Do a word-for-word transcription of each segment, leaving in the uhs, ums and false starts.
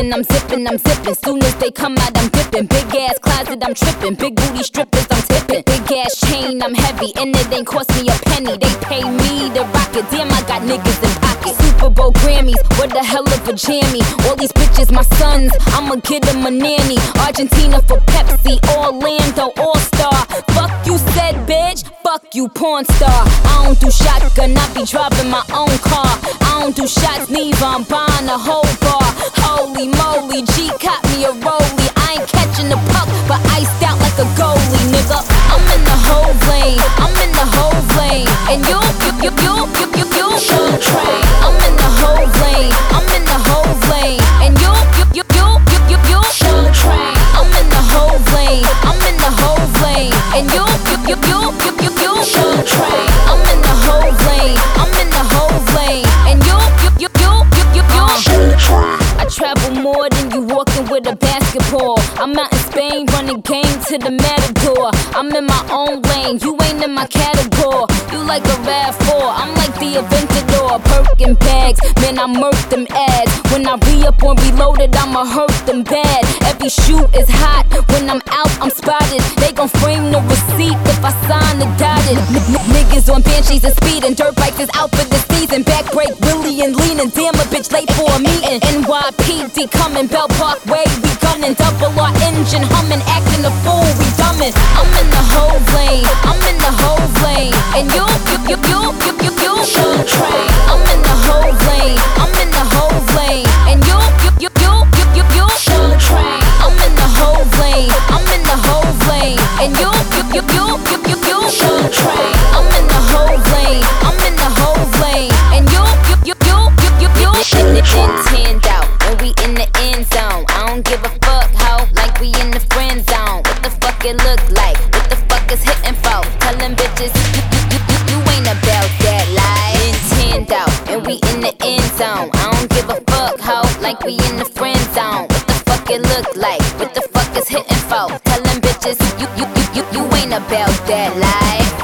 zipping, I'm zipping, I'm zipping. Soon as they come out, I'm dipping. Big ass closet, I'm tripping. Big booty strippers, I'm tipping. Big ass chain, I'm heavy, and it ain't cost me a penny. They pay me to rock it. Damn, I got niggas in pocket. Super Bowl Grammys, what the hell of a jammy. All these bitches, my sons, I'ma get them a nanny. Argentina for Pepsi, Orlando All-Star. Fuck you said, bitch. Fuck you, porn star. I don't do shotgun, I be driving my own car. I don't do shots, neither, I'm buying a whole bar. Holy moly, G caught me a rollie. I ain't catching the puck, but iced out like a goalie, nigga. I'm in the whole lane, I'm in the whole lane. And you, you, you, you, you, you, you, show the train. I'm in the whole lane, I'm in the whole lane. And you, you, you, you, you, you, you, show the train. I'm in the whole lane, I'm in the whole lane. And you, you, you, you, you, you, you, show the train. I'm in the whole lane, I'm in the whole lane. And you, you, you, you, you, you, you, show the train. I travel more than you walking with a basketball. I'm out in Spain, running game to the Matador. I'm in my own lane, you ain't in my category. You like a RAV four, I'm like the Aventador. Birkin bags, man, I murk them ads. When I re-up on Reloaded, I'ma hurt them bad. Every shoe is hot, when I'm out, I'm spotted. They gon' frame the receipt if I sign the dotted. N- Niggas on Banshees and speeding, dirt bikes is out for the season. Back break, Willie and leaning, damn a bitch late for a meeting. N Y P D coming, Bell Parkway, we gunning. Double our engine humming, acting a fool, we dumbing. I'm in the whole lane, I'm in the whole lane. And you, you, you, you, you, you, you, show the train. I'm in the whole lane, I'm in the whole lane. And you, you, you, you, you, you, you, show the train. I'm in the whole lane, I'm in the whole lane. And you, you, you, you, you, you, you, show the train. I'm in the whole lane, I'm in the whole lane. And you, you, you, you, you, you, you, show the train. Tanned out when we in the end zone. I don't give a fuck, ho, like we in the friend zone. What the fuck it look like? What the fuck is hitting for? Tell them bitches, you, you, you, you, you ain't about that life. Tanned out and we in the end zone. I don't give a fuck, ho, like we in the friend zone. What the fuck it look like? What the fuck is hitting for? Tell them bitches, you, you, you, you, you ain't about that life.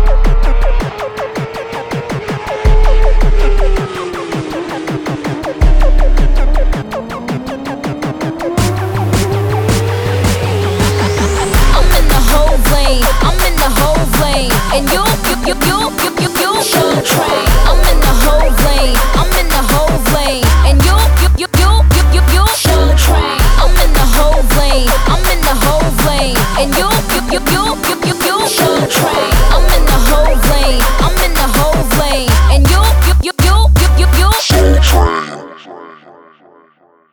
And you, you, you, you, you, you, you, show the train. I'm in the whole lane, I'm in the whole lane. And you, you, you, you, you, you, you, show the train. I'm in the whole lane, I'm in the whole lane. And you, you, you, you, you, you, you, show the train. I'm in the whole lane, I'm in the whole lane. And you, you, you, you, you, you, you, show the train.